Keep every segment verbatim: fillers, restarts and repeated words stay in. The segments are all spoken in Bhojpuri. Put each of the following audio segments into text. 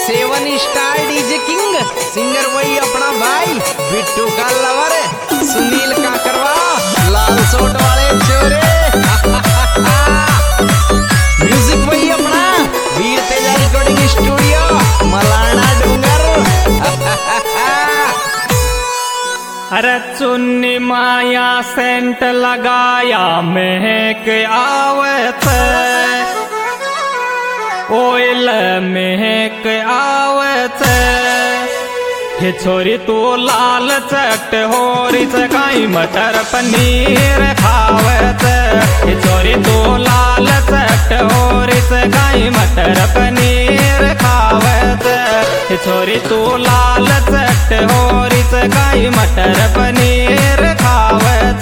सेवन स्टार डीजे किंग सिंगर वही अपना भाई बिट्टू का लवर सुनील काकरवा लाल सोट वाले चोरे म्यूजिक वही अपना वीर तेजा रिकॉर्डिंग स्टूडियो मलाना डूंगर। अरे चुन्नी माया सेंट लगाया महक आवत ओइल महक आवत हे छोरी तू लाल चट होरी चकाई मटर पनीर खावत हे छोरी तू लाल चट होरी चकाई मटर पनीर खावत हे छोरी तू लाल चट होरी चकाई मटर पनीर खावत।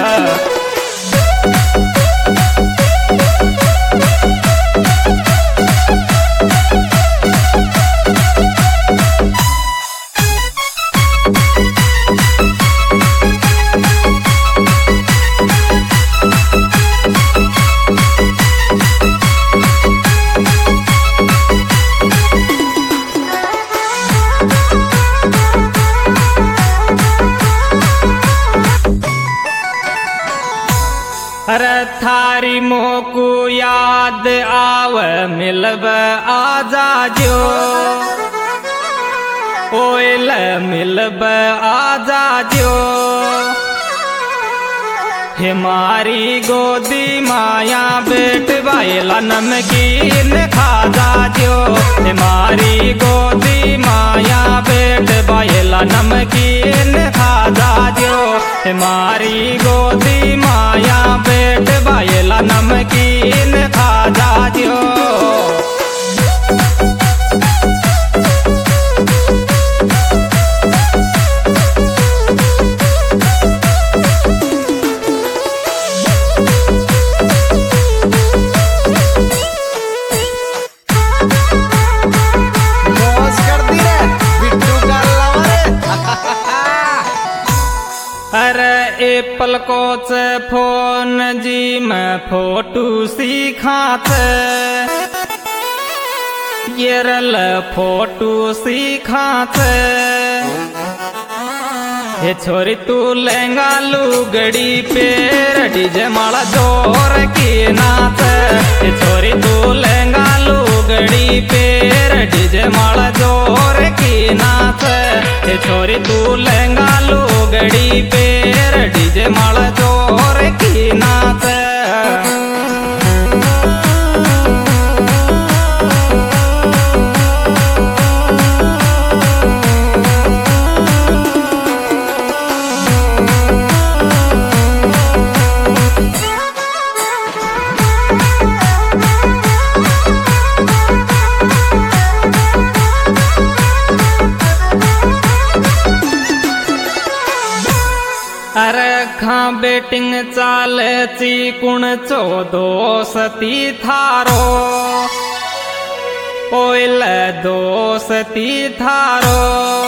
अरे थारी मोकू याद आव मिलब आजा जो ओइल मिलब आजा जो हे मारी गोदी माया बेट बायला नमकीन खाजा जो हे मारी गोदी माया बेट बायला नमकीन खाजा जो हे मारी गोदी माया बेट बायला नमकीन खाजा जो। अरे एप्पल कोच फोन जी में फोटू सीखात येरल फोटू सीखात हे छोरी तू लहंगा लुगड़ी पेर डीजे माला जोर की नाच हे छोरी तू लहंगा लुगड़ी पेर डीजे माला जोर की नाच हे छोरी तू लहंगा लुगड़ी पेर डीजे माला जोर की नाच। अरे खां बेटिंग चाले चिकुण चौदो सती थारो ओइल दो सती थारो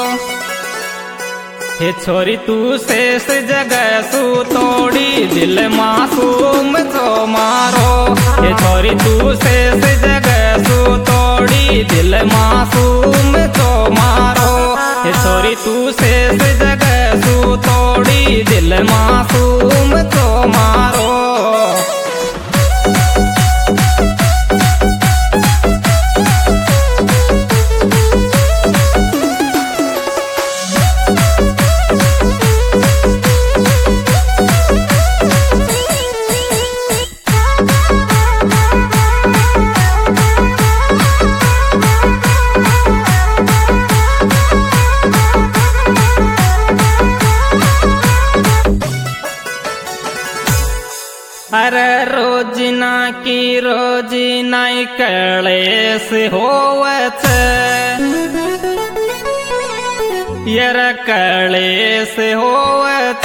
हे छोरी तू शेष जगह सू तोड़ी दिल मासूम चो मारो हे छोरी तू शेष जगह सू तोड़ी दिल मासूम चो मारो हे छोरी तू शेष जगह सू तोड़ी दिल मासूम चो मारो। अरे रोजिना की रोजिना कलेस होवत यर कलेस होवत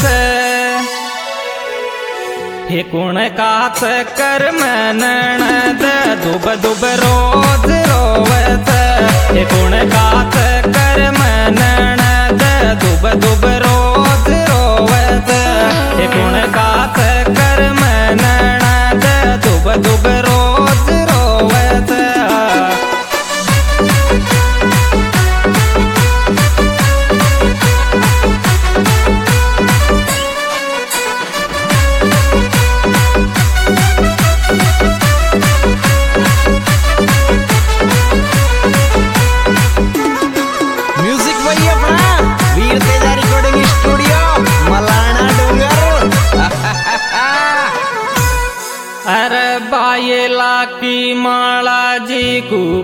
हे कुण काच कर मनन दुब दुब रोज रोवत हे कुण काच कर मनन दुब दुब रोज रोवत हे कुण काच कर मनन दुब दुब रोज रोवत।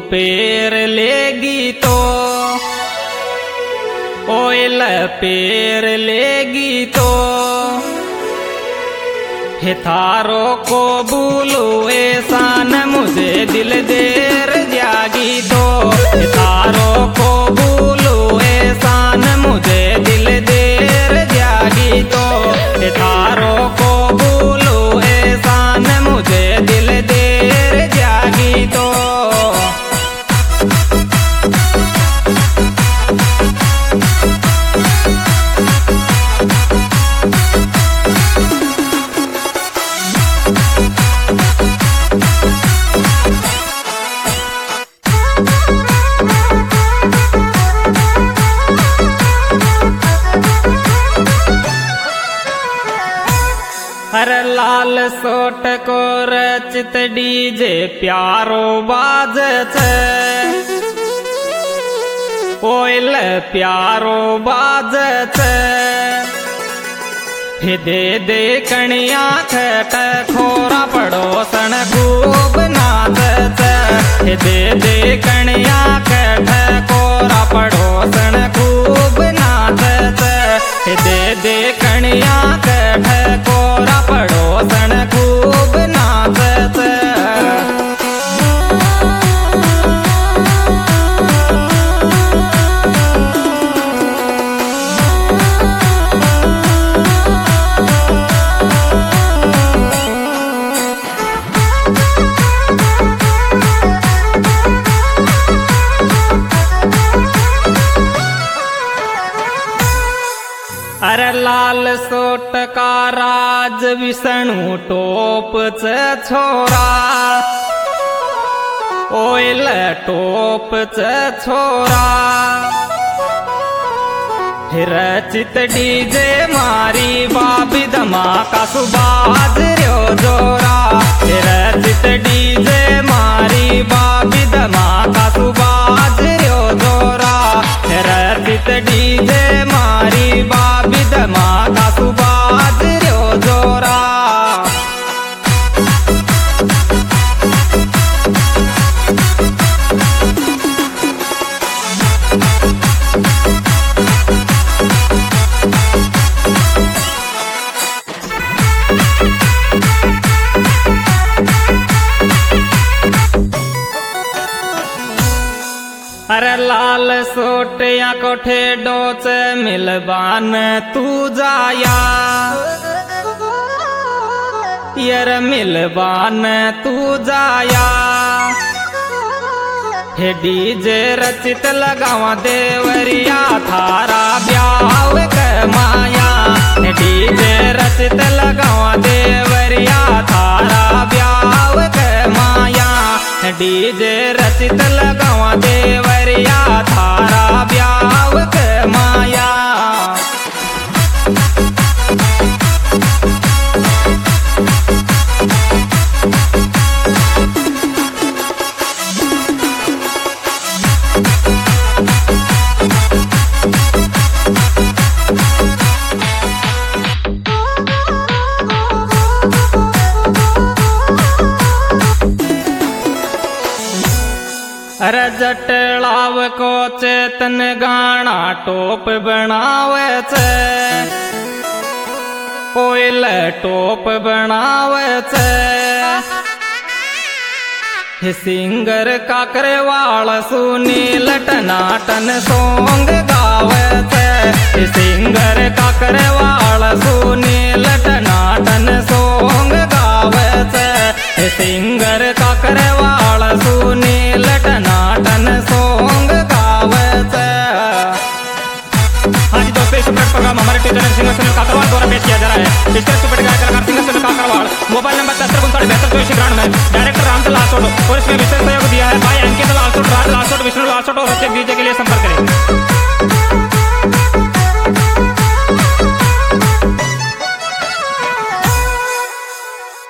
पेर लेगी तो ओयल पेर लेगी तो हे थारो को बोलो एहसान मुझे दिल देर जागी तो हे थारो को बोलो एहसान मुझे दिल देर जागी तो हे थारो को बोलो एहसान मुझे दिल देर जागी तो हर लाल सोट को रचित डीजे प्यारो बाज छे ओयल प्यारो बाज छे हे दे दे कणिया खट खोरा पड़ोसन खूब नाच छे हे दे दे कणिया खट खोरा पड़ोसन खूब नाच छे हे दे दे कणिया खट खोरा पड़ोसन खूब नाच छे अरे लाल सोट का राज विष्णु टोप च छोरा ओयल टोप च छोरा रचित डीजे मारी बाबी धमाका सुबाज रो जोरा रचित डीजे मारी बाबी धमाका सुबाज रो जोरा रचित डीजे मारी बाबी धमाका सुबाज रो जोरा अरे लाल सोटिया कोठे डोच मिलबान तू जाया यर मिलबान तू जाया हे डीजे रचित लगावा देवरिया थारा ब्याव कमाया हे डीजे रचित लगावा देवरिया थारा ब्याव कमाया डीजे रचित लगावा देवरिया थारा ब्याव कमाया अरे जटलाव को चेतन गाना टोप बनावे छे ओयल टोप बनावे छे हे सिंगर काकरेवाल सुनील टनाटन सॉन्ग गावे छे हे सिंगर काकरेवाल सुनील टनाटन सॉन्ग गावे छे हे सिंगर काकरेवाल सुनील टनाटन सॉन्ग गावे छे। हाँ जी दोस्तों, इस प्रोग्राम हमारे टीचर सिंगर सुनील काकरवाल द्वारा पेश किया जा रहा है। इस तरह सुपर गायक कलाकार singer Sunil Kakarwal, mobile number सत्तर उनतालीस बहत्तर चौबीस ग्राउंड में, डायरेक्टर रामचंद्र लालसोट और इसमें विशेष सहयोग दिया है भाई अंकित लालसोट, राज लालसोट, विष्णु लालसोट और डीजे के लिए संपर्क करें।